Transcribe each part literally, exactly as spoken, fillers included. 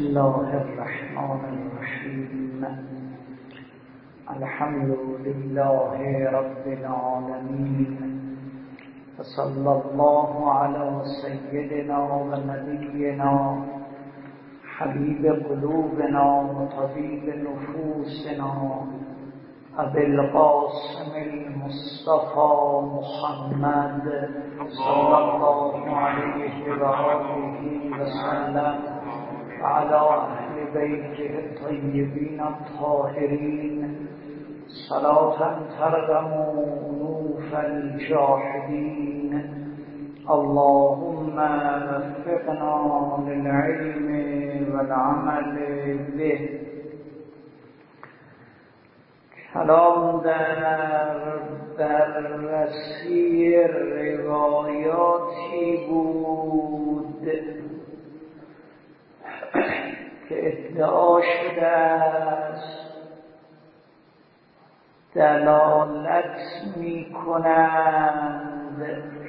الله الرحمن الرحيم. الحمد لله رب العالمين، وصلى الله على سيدنا ونبينا حبيب قلوبنا وطبيب نفوسنا أبي القاسم المصطفى محمد صلى الله عليه وآله وسلم وعلى أهل بيته الطيبين الطاهرين صلاة ترغم أنوف الجاحدين. اللهم وفقنا للعلم والعمل به. کلام در بررسی روایاتی بود که ادعا شده است دلالت می کنند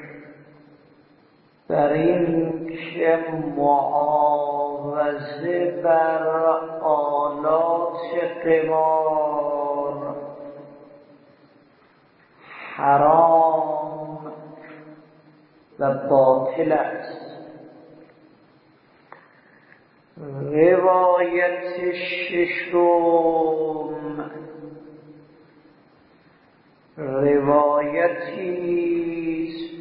بر این که معاوضه بر آلات قمار حرام و باطل است. روایت ششم روایتی است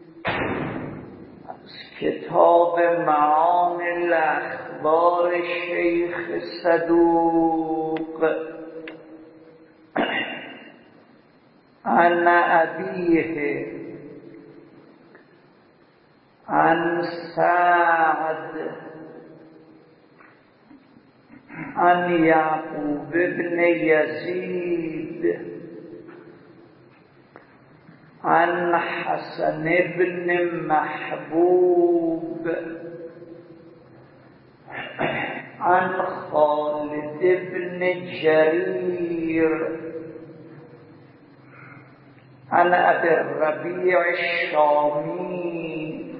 از کتاب معانی الاخبار شیخ صدوق عن ابیه عن سعد عن یعقوب بن یزید عن حسن بن محبوب عن خالد بن جرير عن أبي الربيع الشامي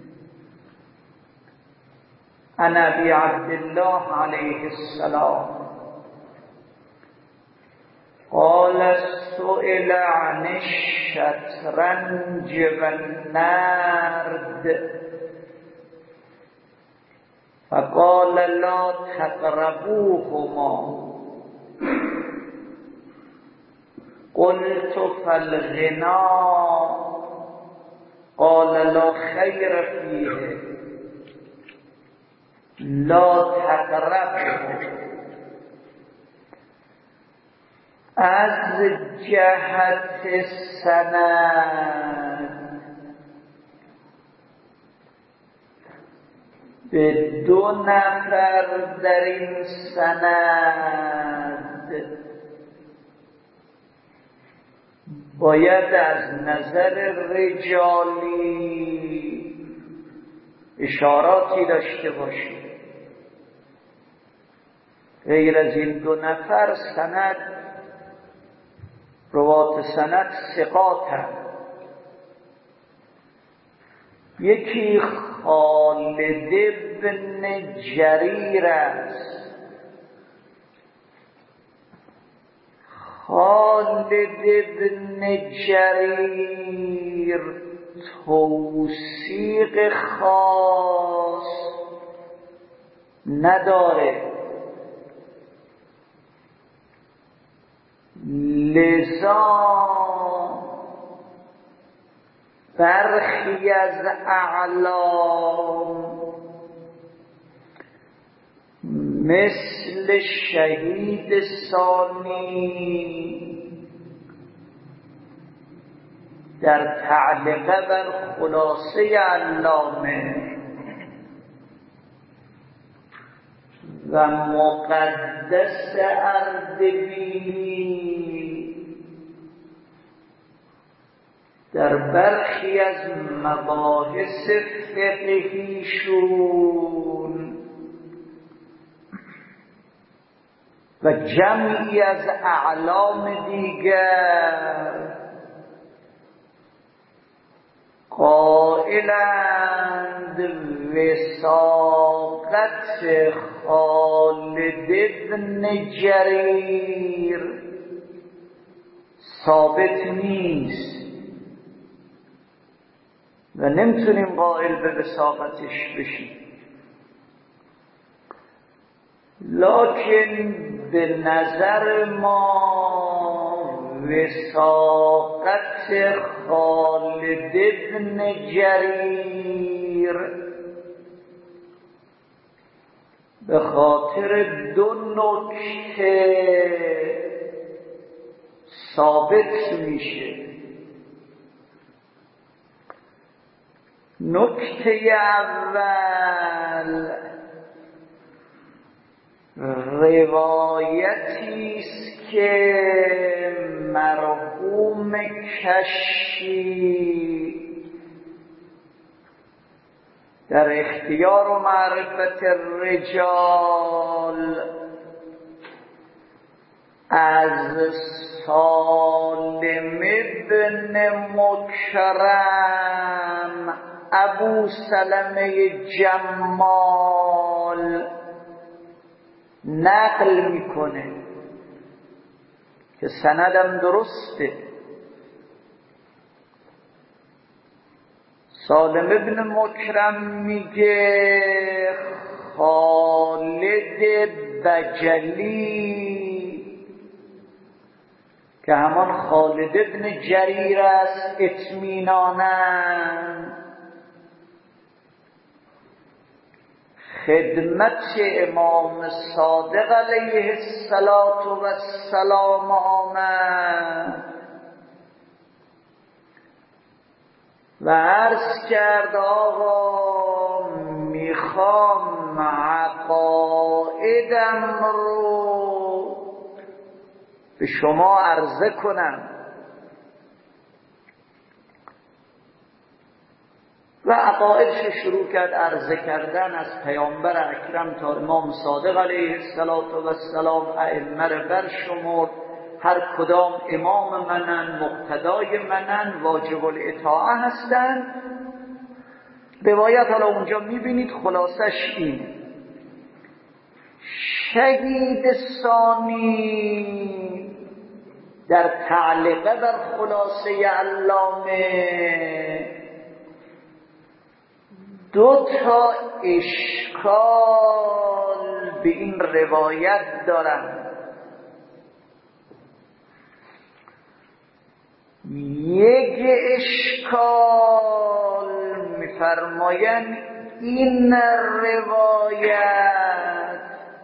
عن أبي عبد الله عليه السلام قال سئل عن الشطرنج والنرد فقال لا تقربوهما. قلت فالغناء؟ قال لا خير فيه لا تقربه. از جهت سند به دو نفر در این سند باید از نظر رجالی اشاراتی داشته باشیم. غیر از این دو نفر سند روات سند ثقاتند. یکی خالد بن جریر است. خالد بن جریر توثیق خاص نداره، لذا برخی از اعلام مثل شهید ثانی در تعلیقه بر خلاصه علامه و مقدس اردبیلی در برخی از مباحث فقهیشون و جمعی از اعلام دیگر قائلند وثاق وثاقت خالد ابن جریر ثابت نیست و نمیتونیم قائل به وثاقتش بشیم، لکن به نظر ما وثاقت خالد ابن جریر به خاطر دو نکته ثابت میشه. نکته اول روایتی است که مرحوم کشی در اختیار و معرفت الرجال از سالم ابن مکرم ابو سلمه جمال نقل میکنه که سندم درسته. سالم ابن مکرم میگه خالد بجلی که همان خالد ابن جریر است اطمیناناً خدمت امام صادق علیه السلام آمد و عرض کرد آقا میخوام عقایدم رو به شما عرضه کنم و عقایدش شروع کرد عرضه کردن از پیامبر اکرم تا امام صادق علیه السلام ائمه رو برشمرد، هر کدام امام منن، مقتدای منن، واجب الاطاعه هستن. روایت حالا اونجا میبینید خلاصش این. شهید ثانی در تعلیقه بر خلاصه علامه دو تا اشکال به این روایت دارن. یک اشکال میفرمایند این روایت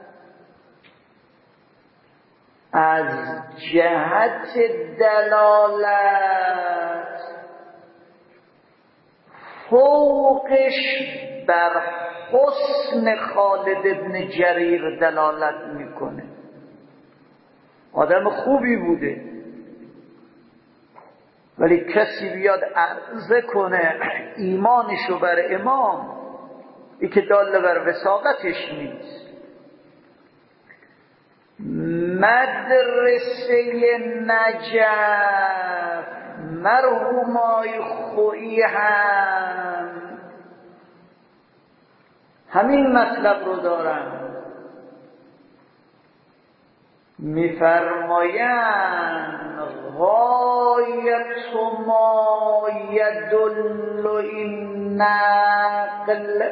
از جهت دلالت فوقش بر حسن خالد ابن جریر دلالت میکنه. آدم خوبی بوده، ولی کسی بیاد عرضه کنه ایمانشو بر امام، ای که داله بر وثاقتش نیست. مدرسه نجف مرحومای خویی هم همین مطلب رو دارن، میفرمایند غایت ما یدل این نقل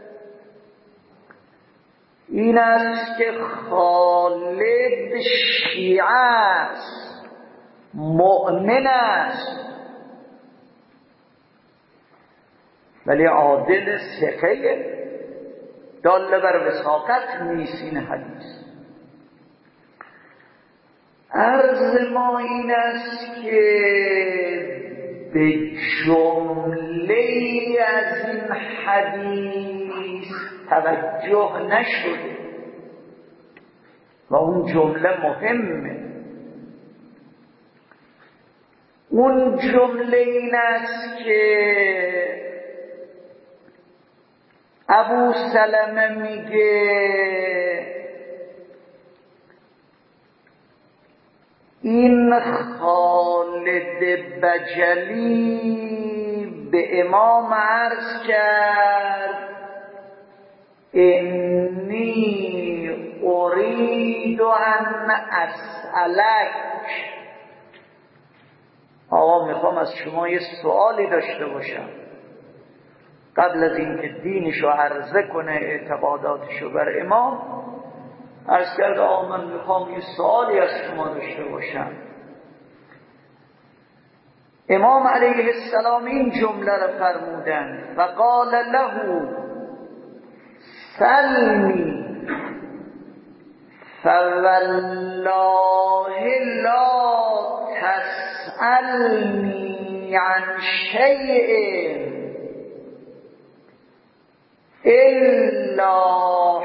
این است که خالد شیعه است، مؤمن است، ولی عادل ثقه، داله بر وثاقت نیست این حدیث. عرض ما این است که به جمله از این حدیث توجه نشده و اون جمله مهمه. اون جمله این است که ابو سلمه میگه این خالد بجلی به امام عرض کرد انی ارید ان اسألک، آقا میخوام از شما یه سوالی داشته باشم. قبل از اینکه دینشو عرضه کنه، اعتقاداتشو بر امام، عرض کرد آقا من میخوام یه سوالی از شما داشته باشم. امام علیه السلام این جمله را فرمودند: فقال له سلمی فوالله لا تسألنی عن شیء الا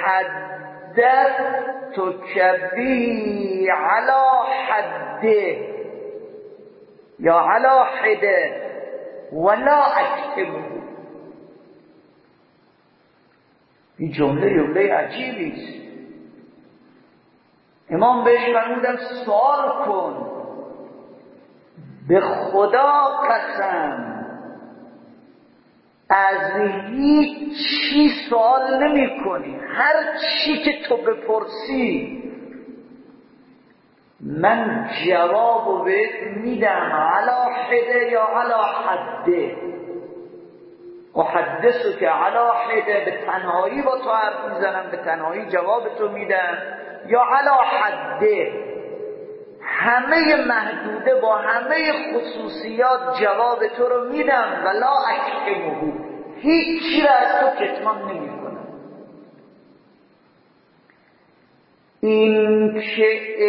حدثتك به على حده یا علا حده ولا اکتبه. این جمله جمله عجیبی است. امام بهش فرمودن سوال کن، به خدا قسم از هیچ چی سوال نمی کنی، هر چی که تو بپرسی من جواب بهت میدم، علا حده یا علا حده. احدثو که علا حده، به تنهایی با تو حرف میزنم، به تنهایی جواب تو میدم، یا علا حده، همه محدوده با همه خصوصیات جواب تو رو میدم. ولا اکتمه، هیچی را از تو کتمان نمی کنم. این که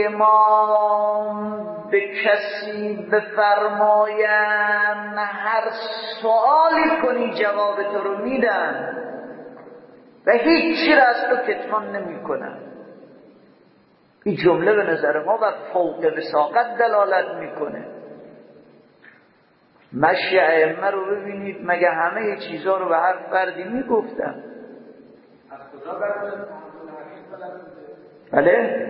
امام به کسی بفرمایم هر سوالی کنی جواب تو رو میدم و هیچی را از تو کتمان نمی کنم، این جمله به نظر ما و فوق وساقت دلالت میکنه. مشی ائمه رو ببینید، مگه همه چیزها رو به هر فردی میگفتن؟ از کجا برمیاد؟ بله؟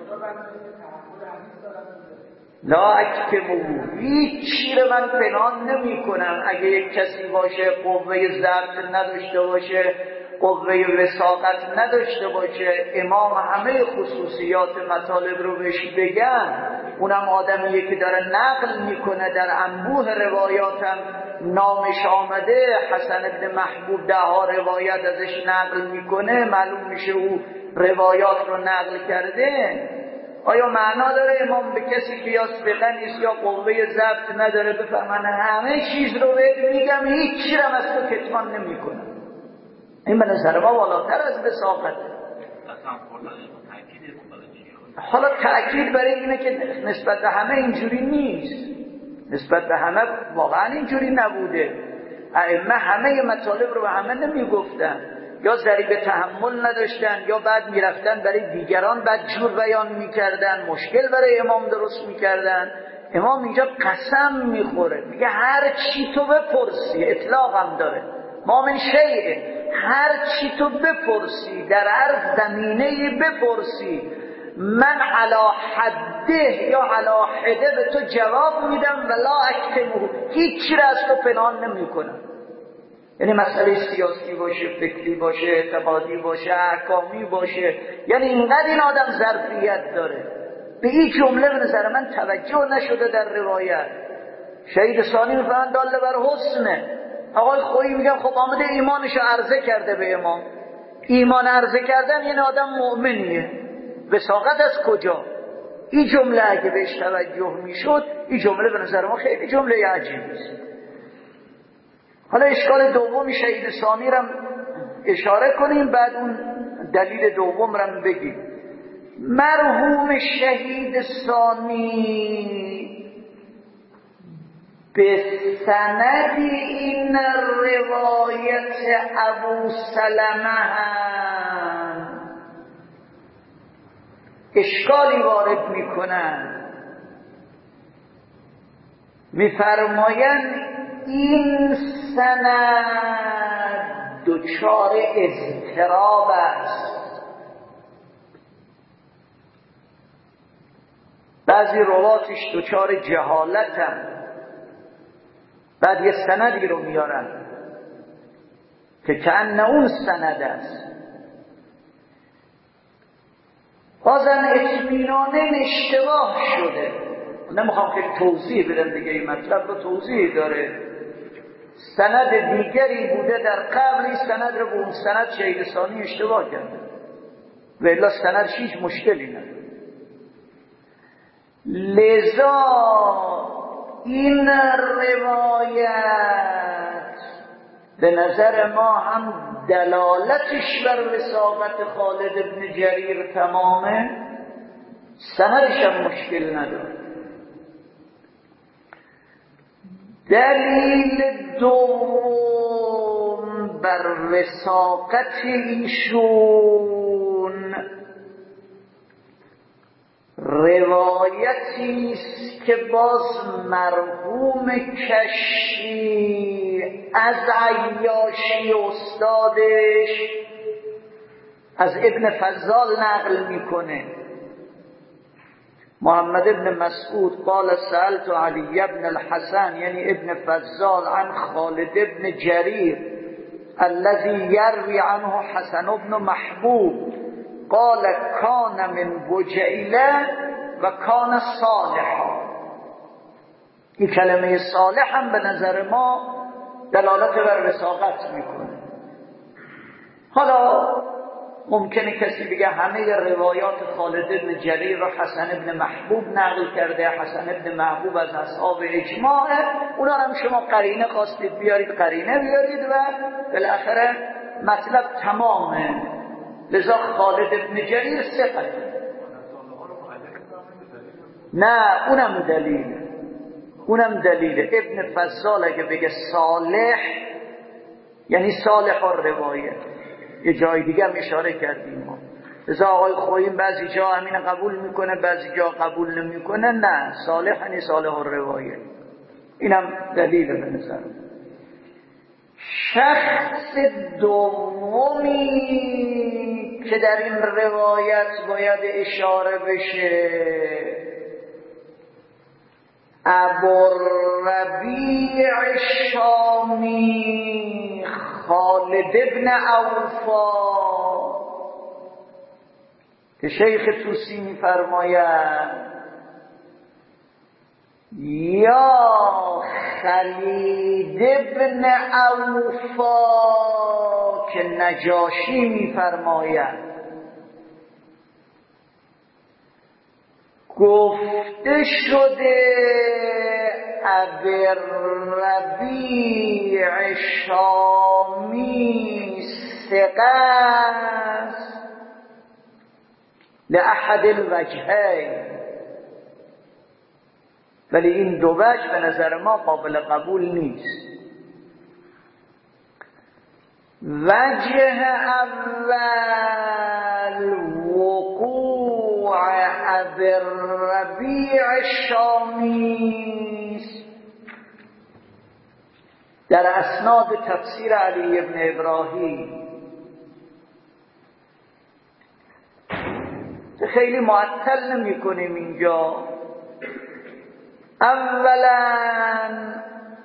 لا اکتمو، هیچ چی رو من پنهان نمی کنم. اگه یک کسی باشه قوه ضبط نداشته باشه، قوه وثاقت نداشته باشه، امام همه خصوصیات مطالب رو بهش بگن، اونم آدمیه که داره نقل میکنه، در انبوه روایاتم نامش آمده، حسن ابن محبوب ده ها روایت ازش نقل میکنه، معلوم میشه او روایات رو نقل کرده. آیا معنا داره امام به کسی که یا ثقه نیست یا قوه ضبط نداره بفهمن همه چیز رو بهت میگم، هیچ چیزی رو از تو کتمان نمیکنم؟ این به نظر ما بالاتر از وثاقته. حالا تأکید برای اینه که نسبت به همه اینجوری نیست، نسبت به همه واقعا اینجوری نبوده. ائمه همه مطالب رو به همه نمیگفتن، یا ضریب تحمل نداشتن، یا بعد میرفتن برای دیگران بدجور بیان میکردن، مشکل برای امام درست میکردن. امام اینجا قسم میخوره، میگه هر چی تو بپرسی، اطلاق هم داره، ما من شیء، هر چی تو بپرسی در هر زمینه‌ای بپرسی، من علا حده یا علا حده به تو جواب میدم ولا اکتمه، هیچ چیز از تو پنهان نمی کنم. یعنی مسئله سیاسی باشه، فکری باشه، اعتقادی باشه، احکامی باشه، یعنی اینقدر این آدم ظرفیت داره. به این جمله به نظر من توجه نشده در روایت. شهید ثانی میفرمایند داله بر حسنه. آقای خویی میگن خب آمده ایمانشو عرضه کرده به امام. ایمان عرضه کردن یعنی آدم مؤمنیه، وثاقت از کجا؟ این جمله اگه بهش توجه میشد، این جمله به نظر ما خیلی جمله عجیبی است. حالا اشکال دوم شهید ثانی رو اشاره کنیم، بعد اون دلیل دوم رو بگیم. مرحوم شهید ثانی به سند این روایت ابو سلمه هم اشکالی وارد میکنن، میفرمایند این سند دچار اضطراب است. بعضی رواتش دچار جهالتن. بعد یه سندی رو میارن که کأن اون سند است. بازم اطمینانه اشتباه شده. نمیخوام که توضیح بدم دیگه، این مطلب رو توضیح داره. سند دیگری بوده در قبل، این سند رو به اون سند شهید ثانی اشتباه کرده و الا سند هیچ مشکلی نداره. لذا این روایت به نظر ما هم دلالتش بر وثاقت خالد بن جریر تمامه، سندش هم مشکل نداره. دلیل دوم بر وثاقت ایشون روایتی است که باز مرحوم کشی از عیاشی استادش از ابن فضال نقل میکنه. محمد ابن مسعود قال سألت علی ابن الحسن یعنی ابن فضال عن خالد ابن جریر الذي يروي عنه حسن ابن محبوب قال کان من بجیله و کان صالحا. این کلمه صالح هم به نظر ما دلالت بر وثاقت میکنه. حالا ممکنه کسی بگه همه روایات خالد بن جریر رو حسن ابن محبوب نقل کرده، حسن ابن محبوب از اصحاب اجماعه، اونا هم شما قرینه خواستید بیارید قرینه بیارید و بالاخره مطلب تمامه. لذا خالد ابن جریر ثقته. نه اونم دلیله، اونم دلیله. ابن فضال اگه بگه صالح یعنی صالح الروایه. یه جای دیگه هم اشاره کردیم ما. لذا آقای خوییم بعضی جا همین قبول میکنه بعضی جا قبول نمیکنه. نه صالح یعنی صالح الروایه. اینم دلیله به نظر. شخص دومی که در این روایت باید اشاره بشه ابوالربیع الشامی خالد ابن اوفا که شیخ طوسی می‌فرماید یا خالد ابن اوفا که نجاشی می‌فرماید گفته شده ابوالربیع شامی ثقه لأحد الوجهین، ولی این دو وجه به نظر ما قابل قبول نیست. وجه اول وقوع ابوالربیع الشامی در اسناد تفسیر علی ابن ابراهیم. خیلی معطل نمی کنیم اینجا. اولا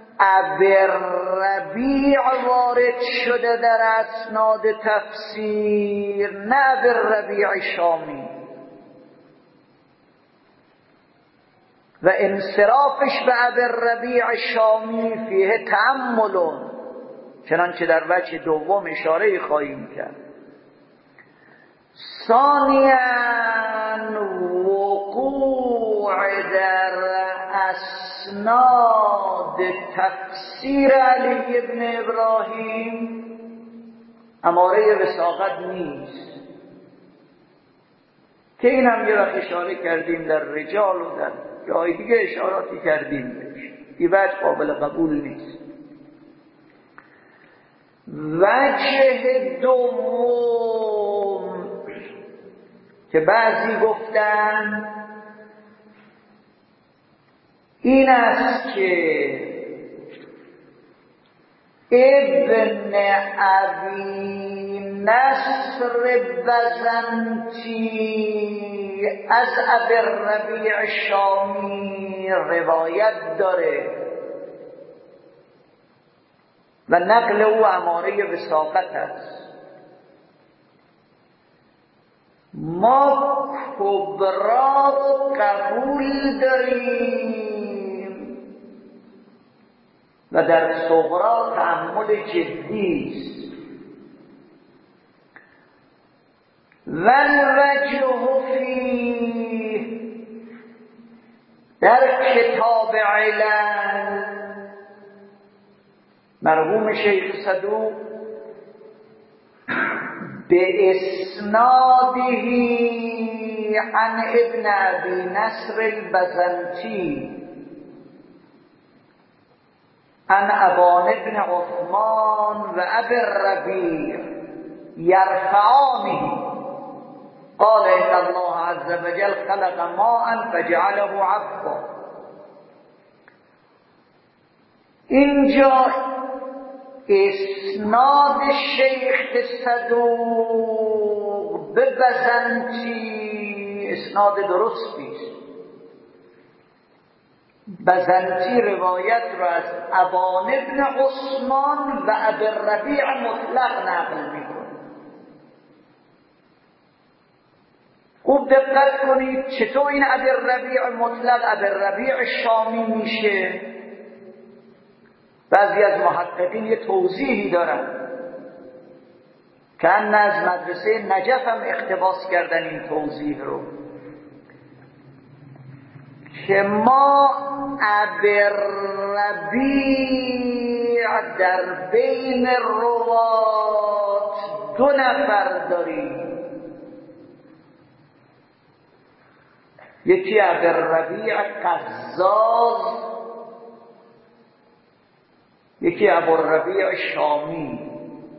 ابوالربیع وارد شده در اسناد تفسیر، نه ابوالربیع شامی، و انصرافش به ابوالربیع شامی فیه تأمل، چنانچه در وجه دوم اشاره خواهیم کرد. ثانیاً وقوع در اسناد تفسیر علی ابن ابراهیم اماره وثاقت نیست، که این هم یه وقت اشاره کردیم در رجال و در جای دیگه اشاراتی کردیم بهش. این وجه قابل قبول نیست. وجه دوم که بعضی گفتن این است که ابن ابی نصر بزنتی از ابوالربیع شامی روایت داره و نقل او اماره وثاقت است. ما کبرا رو قبول داریم و در صغرا تأمل جدی است. والوجه فیه در کتاب علل مرحوم شیخ صدوق به اسنادی عن ابن ابی نصر البزنطی عن ابان ابن عثمان و ابی الربیع یرفعانه قال ان الله عز وجل خلق ماء فجعله عبدا. اینجا اسناد شیخ صدوق به بزنطی اسناد درستی است. بزنطی روایت را از ابان ابن عثمان و ابی الربیع مطلق نقل می‌کند. خوب دقت کنید چطور این ابی الربیع مطلق ابی الربیع شامی میشه. بعضی از محققین یه توضیحی دارن که ان از مدرسه نجف هم اقتباس کردن این توضیح رو که ما ابی الربیع در بین روات دو نفر داریم. یکی ابی الربیع قزاز، یکی ابو الربیع شامی.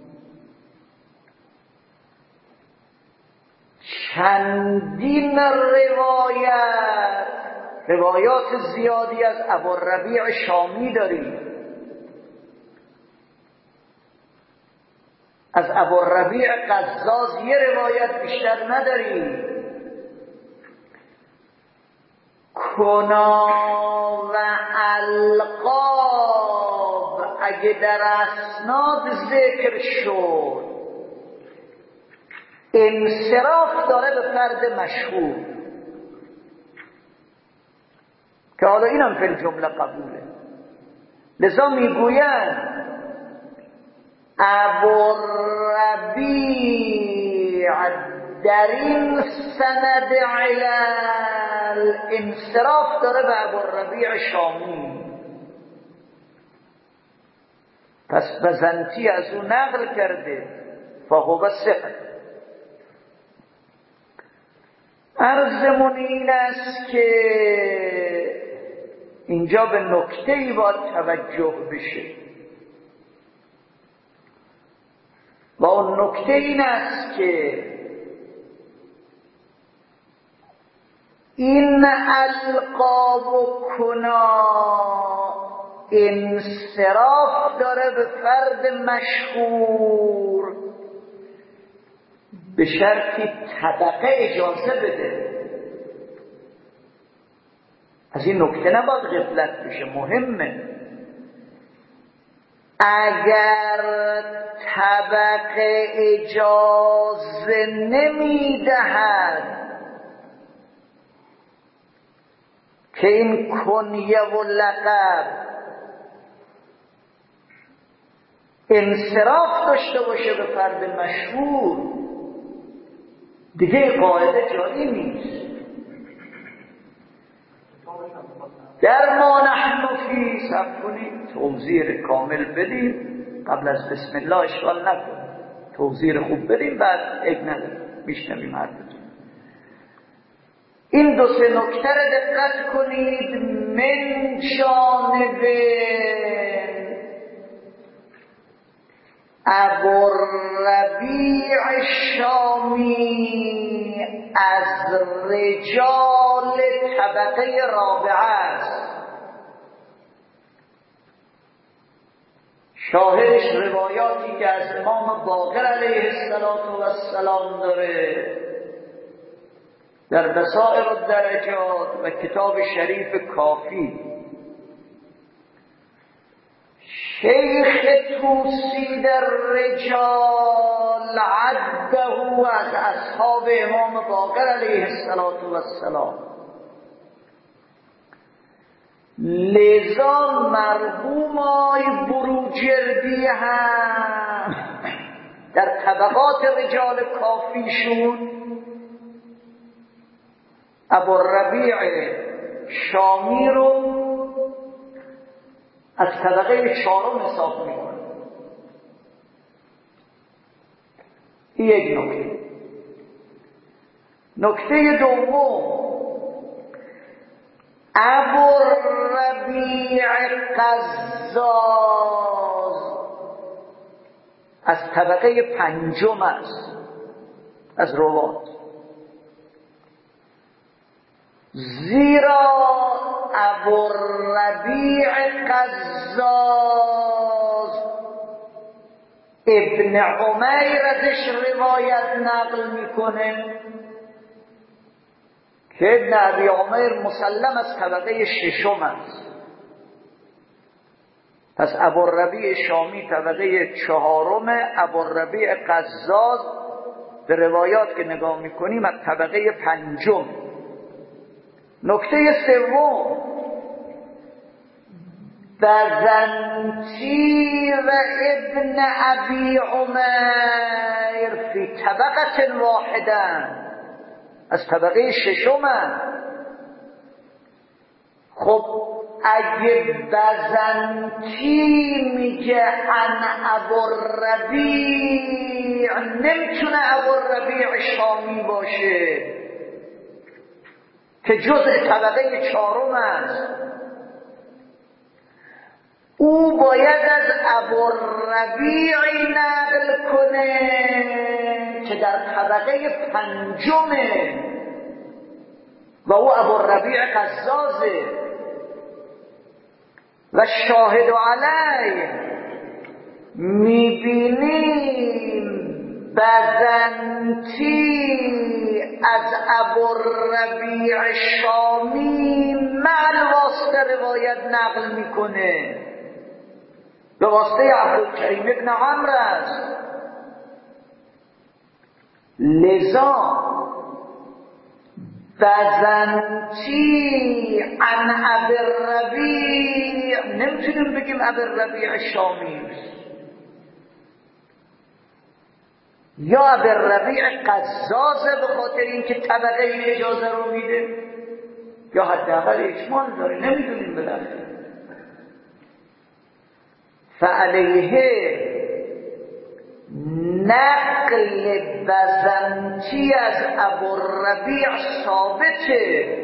چندین روایت روایات زیادی از ابو الربیع شامی داریم. از ابو الربیع قزاز یه روایت بیشتر نداریم. کنا و القاب اگه در اسناد ذکر شد انصراف داره به فرد مشهور که حالا اینم فی الجمله قبوله. لذا میگویند ابوالربیع در این سند علل انصراف داره به ابوالربیع شامی. پس بزنطی از او نقل کرده فهو ثقه. عرضمون این است که اینجا به نکته‌ای باید توجه بشه و اون نکته این است که این القاب و کنا انصراف داره به فرد مشهور به شرطی طبقه اجازه بده. از این نکته نباید غفلت بشه، مهمه. اگر طبقه اجازه نمیدهد که این کنیه و لقب انصراف داشته باشه به فرد مشهور، دیگه قاعده جاری نیست. در ما نحن فی صبر کنید توضیح کامل بدیم قبل از بسم الله اشغال نکنیم، توضیح خوب بدیم بعد اگ نداریم میشنویم حرفتون. این دو سه نکته رو دقت کنید. من جانب ابوالربیع شامی از رجال طبقه رابعه است. شاهدش روایاتی که از امام باقر علیه السلام داره در بصائر الدرجات و کتاب شریف کافی. شیخ توسی در رجال عده از اصحاب امام باقر علیه السلام. لذا مرحوم آی بروجردی هم در طبقات رجال کافیشون ابوالربیع شامی رو از طبقه چهارم حساب میکنه. این یک نکته. نکته دوم، ابوالربیع قزاز از طبقه پنجم است از روات، زیرا ابوالربیع قزاز ابن عمیر ازش روایت نقل میکنه که ابن ابی عمیر مسلم از طبقه ششم است. پس ابوالربیع شامی طبقه چهارم، ابوالربیع قزاز به روایات که نگاه میکنیم از طبقه پنجم. نکته سوم، بزنتی و ابن ابی عمیر فی طبقه واحده از طبقه ششم. خب اگه بزنتی میگه ان ابوالربیع، نمیتونه ابوالربیع شامی باشه که جزء طبقه چهارم است. او باید از ابوالربیع نقل کنه که در طبقه پنجمه و او ابوالربیع قزازه. و شاهد علی میبینیم بزنتی از ابوالربیع شامی مع الواسطه روایت نقل میکنه، به واسطه عبدالکریم ابن عمرو است. لذا بزنتی عن ابوالربیع نمیتونیم بگیم ابوالربیع شامی یا ابوالربیع قزازه به خاطر اینکه طبقه این اجازه رو میده، یا حداقل احتمال داره، نمیدونیم بالاخره. فعلیه نقل بزنتی از ابوالربیع ثابته،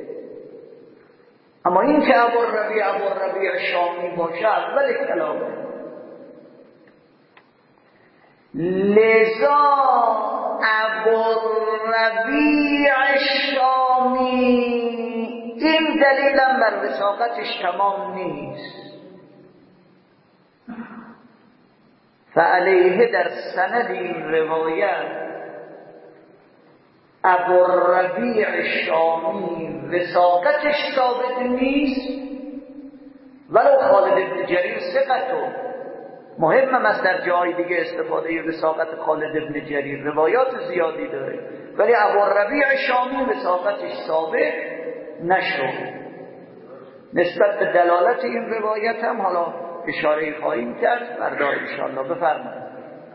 اما این که ابوالربیع ابوالربیع شامی باشه اول کلامه. لذا ابوالربیع شامی این دلیلم بر وثاقتش تمام نیست. فعلیه در سند این روایت ابوالربیع شامی وثاقتش ثابت نیست، ولو خالد بن جریر ثقته. مهم است در جای دیگه استفاده وثاقت خالد بن جریر، روایات زیادی داره، ولی ابوالربیع شامی وثاقتش ثابت نشد. نسبت به دلالت این روایت هم حالا اشاره خواهیم کرد فردا انشاءالله. بفرمایید.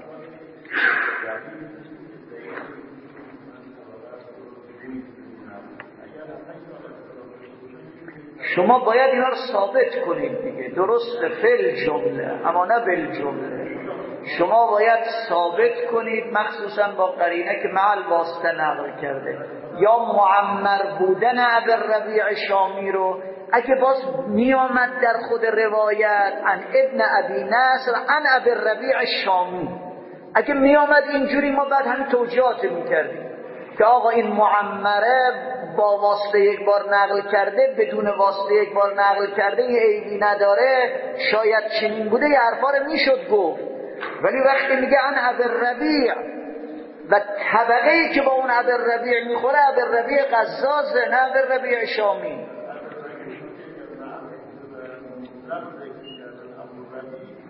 شما باید اینا رو ثابت کنید دیگه، درسته فل جمله اما نه بل جمله. شما باید ثابت کنید، مخصوصا با قرینه که مع الواسطه نقل کرده، یا معمر بودن ابوالربیع شامی رو اگه باز می آمد در خود روایت ان ابن ابی نصر ان ابوالربیع شامی، اگه می آمد اینجوری ما بعد همین توجیهات می کردیم که آقا این معمره با واسطه یک بار نقل کرده، بدون واسطه یک بار نقل کرده، یه عیبی نداره، شاید چنین بوده، یه حرفا رو میشد گفت. ولی وقتی میگه ان ابوالربیع و طبقه‌ای که با اون ابوالربیع میخوره ابوالربیع قزازه نه ابوالربیع شامی.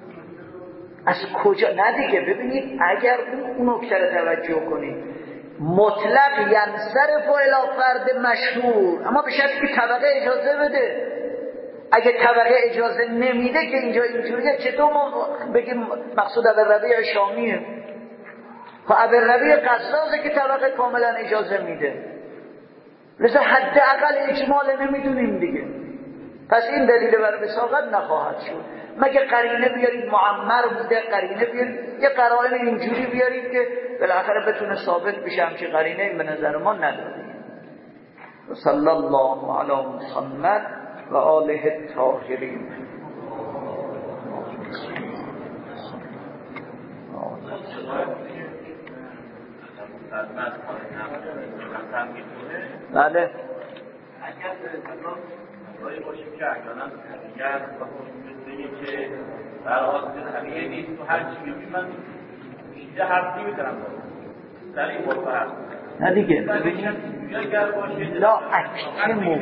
از کجا؟ نه دیگه ببینید اگر اون نکته رو توجه کنید مطلق ینصرف الی فرد مشهور، اما به شرطی که طبقه اجازه بده. اگه طبقه اجازه نمیده که اینجا اینجوریه، چطور ما بگیم مقصود ابوالربیع شامیه؟ خب ابوالربیع قزازه که طبقه کاملا اجازه میده، لذا حداقل اجمال نمیدونیم دیگه. پس این دلیل بر وساقت نخواهد شد مگه قرینه بیارید معمر بوده، قرینه بیارید یه قرائن اینجوری بیارید که بالاخره بتونه ثابت بشه، همچه قرینه به نظر ما نداریم. صلی الله علی محمد و آله الطاهرین. بله اگر برای باشیم که احیانا اگر مثل که در حالت طبیعی نیست و هر چی ببین من اینجا حرف نمی‌زنم در این مطلب نه دیگه ببینید لا اکتمو،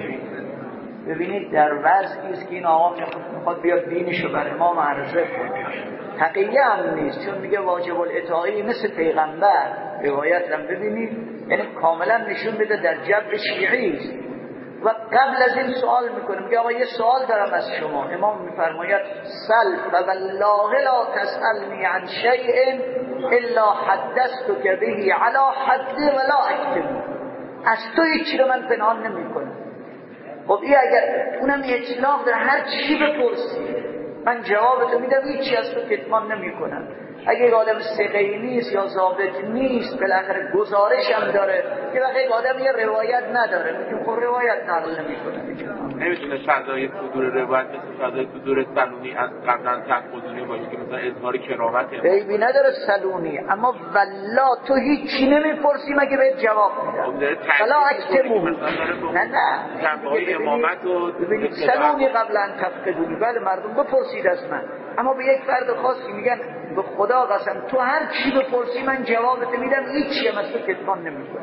ببینید در وضعی است که این آقا میخواد بیاد دینشو بر امام عرضه کنه، تقیه هم نیست چون میگه واجب الاطاعه مثل پیغمبر. روایت هم ببینید یعنی کاملا نشون بده در جو شیعی است. و قبل از این سوال میکنه، میگه آقا یه سوال دارم از شما. امام میفرماید سل و والله لا تسألنی عن شیء الا حدثتک به علی حد ولا اکتم، از تو هیچی رو من پنهان نمیکنم. خب این اگر اونم اطلاق داره هر چی بپرسی من جوابتو میدم، هیچی از تو کتمان نمیکنم. اگه یک آدم ثقه‌ای نیست یا ضابط نیست بالاخره گزارش هم داره، که وقتی یک آدم یه روایت نداره میگه خب روایت نقل نمیکنه، نمیتونه فضای صدور روایت مثل فضای صدور سلونی از قبلا تحقیقی باشه که مثلا اظهار کرامت عیبی نداره سلونی، اما والله تو هیچی نمیپرسی مگه بهت جواب میدم. فلا اکتمو، نه نه جنبه‌های امامت و ببینید سلونی قبلا تفقدونی، بله مردم بپرسید از من، اما به یک فرد خاصی میگن به خدا قسم تو هر چی بپرسی من جوابت میدم، هیچی هم از تو کتمان نمیکنم.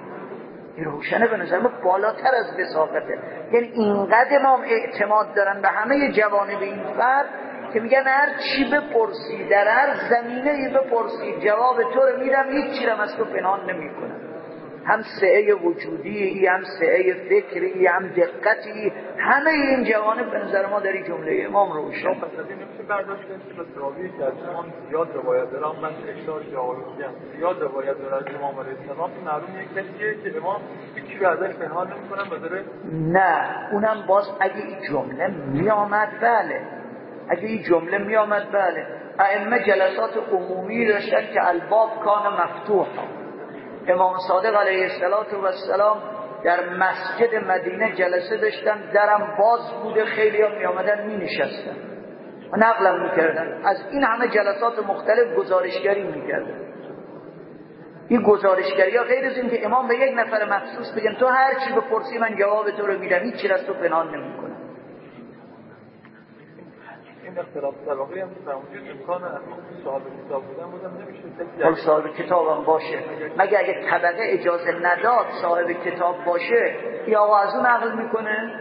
این روشنه به نظر من بالاتر از وساقته. یعنی اینقدر امام اعتماد دارن به همه جوانب این فرد که میگن هر چی بپرسی در هر زمینه‌ای بپرسی جواب تو رو میدم، هیچ چی رو از تو پنهان نمیکنم. هم سعه وجودی، هم سعه فکری، هم دقتی، همه این جوانب به نظر ما در این جمله امام روشن. پس از این نمیشه برداشت کنید که بسراوی که از امام زیاد روایت دارم، من اشتار جاوری میگم زیاد روایت داره از امام علیه السلام، معلومه یک کسیه که امام هیچی رو ازش پنهان نمیکنن و داره. نه اونم باز اگه این جمله میامد بله، اگه این جمله میامد بله. ائمه جلسات عمومی داشتن که الباب کان مفتوح. امام صادق علیه السلام در مسجد مدینه جلسه داشتن، درم باز بوده، خیلی هم می آمدن می نشستن و نقلم می کردن. از این همه جلسات مختلف گزارشگری می کردن. این گزارشگری ها غیر از این که امام به یک نفر مخصوص بگن تو هر چی بپرسی من جواب تو رو میدم، هیچ چی از تو پنهان نمی کنم. این اختلاف طبقه هم فرمودید امکان صاحب کتاب بودن بودن نمیشه. خب صاحب کتاب هم باشه، مگه اگه طبقه اجازه نداد صاحب کتاب باشه یا از اون نقل میکنه؟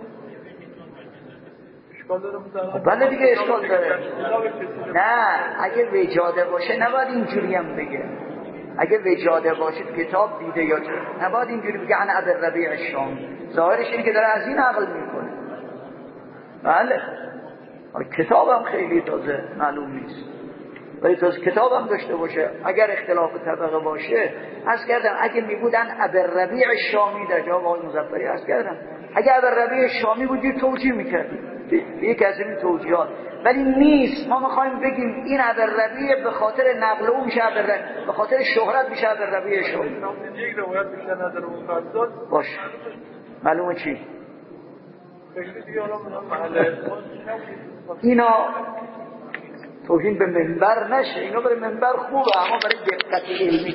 اشکال داره مثلا؟ بله دیگه اشکال داره. نه اگه وجاده باشه نباید اینجوری هم بگه. اگه وجاده باشه کتاب دیده یا چه نباید اینجوری بگه عن ابوالربیع الشامی، ظاهرش اینه که داره از این نقل میکنه. بله کتابم خیلی تازه معلوم نیست، ولی تازه کتابم داشته باشه. اگر اختلاف طبقه باشه عرض کردم اگه میبودن ابوالربیع الشامی در جواب آقای مظفری عرض کردم اگه ابوالربیع الشامی بودی توجیه میکردیم یک از این توجیهات، ولی نیست. ما میخوایم بگیم این ابوالربیع به خاطر نقل اون میشه ابوالربیع، به خاطر شهرت میشه ابوالربیع الشامی. یک روایت بیشتر نداره اون فرزاد باشه معلومه چی؟ اینا توهین به منبر نشه، اینا برای منبر خوبه اما برای دقت علمی